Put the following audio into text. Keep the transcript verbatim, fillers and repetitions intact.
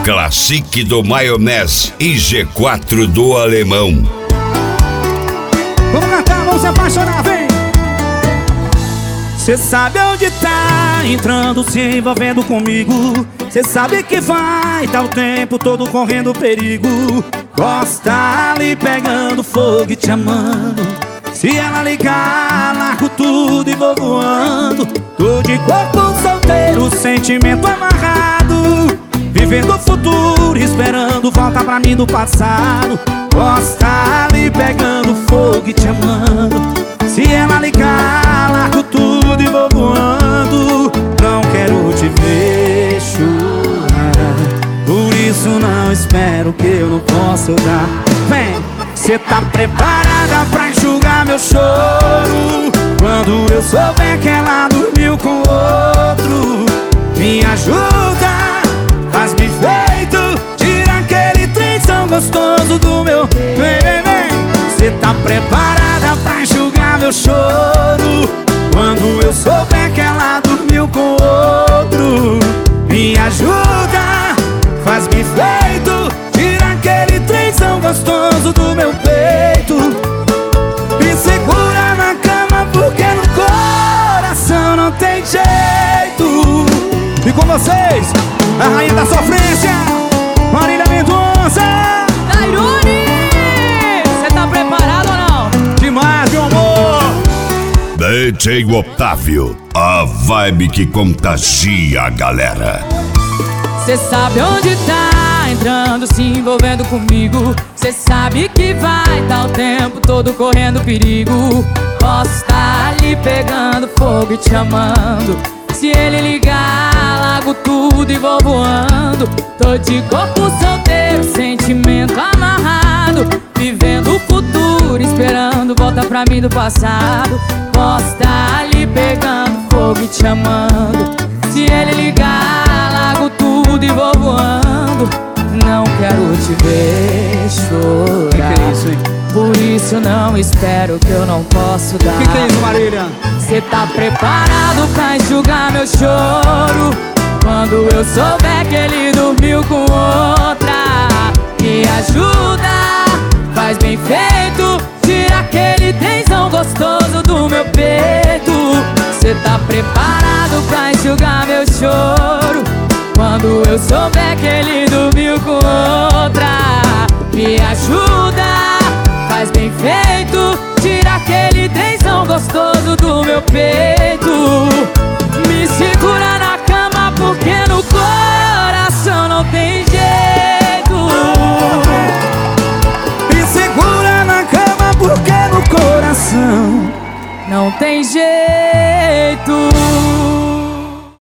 Classic do Maionese e G quatro do Alemão. Vamos cantar, vamos se apaixonar, vem! Cê sabe onde tá entrando, se envolvendo comigo. Cê sabe que vai tá o tempo todo correndo perigo. Gosta ali pegando fogo e te amando. Se ela ligar, largo tudo e vou voando. Tô de corpo solteiro, sentimento amarrado, vivendo o futuro, esperando volta pra mim do passado. Gosta ali pegando fogo e te amando. Se ela ligar, largo tudo e vou voando. Não quero te ver chorar, por isso não espero que eu não possa dar. Vem! Cê tá preparada pra enxugar meu choro quando eu souber que ela dormiu com outro? Me ajuda, faz-me feito, tira aquele trenzão gostoso do meu. Vem, vem, vem! Cê tá preparada pra enxugar meu choro quando eu souber que ela dormiu com outro? Me ajuda, faz-me feito, tira aquele trenzão gostoso do meu peito. Me segura na cama porque no coração não tem jeito. E com vocês, a rainha da sofrência, Marília Mendonça. Tairone, cê tá preparado ou não? Demais, meu amor. D J Otávio, a vibe que contagia a galera. Cê sabe onde tá entrando, se envolvendo comigo. Cê sabe que vai tá o tempo todo correndo perigo. Posso estar ali pegando fogo e te amando. Se ele ligar, largo tudo e vou voando. Tô de corpo solteiro, sentimento amarrado, vivendo o futuro, esperando volta pra mim do passado. Posso estar ali pegando fogo e te amando. Se ele ligar, largo tudo e vou voando. Não quero te ver chorar, Que que é isso, hein? por isso não espero que eu não posso dar. Que que é isso, Marília? Cê tá preparado pra enxugar meu choro quando eu souber que ele dormiu com outra? Me ajuda, faz bem feito, tira aquele tensão gostoso do meu peito. Cê tá preparado pra enxugar meu choro quando eu souber que ele dormiu com outra? Me ajuda, faz bem feito, tira aquele tensão gostoso do meu peito. Me segura na cama porque no coração não tem jeito. Me segura na cama porque no coração não tem jeito.